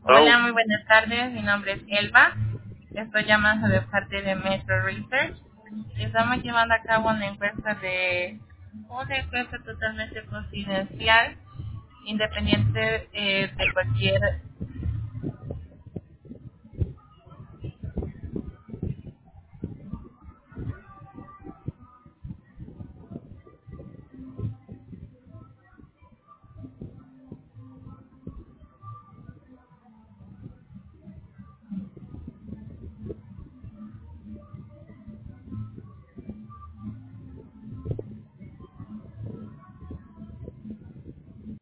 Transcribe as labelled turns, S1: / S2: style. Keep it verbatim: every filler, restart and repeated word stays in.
S1: Hello.
S2: Hola, muy buenas tardes. Mi nombre es Elba. Estoy llamando de parte de Metro Research. Estamos llevando a cabo una encuesta de una encuesta totalmente confidencial, independiente eh, de cualquier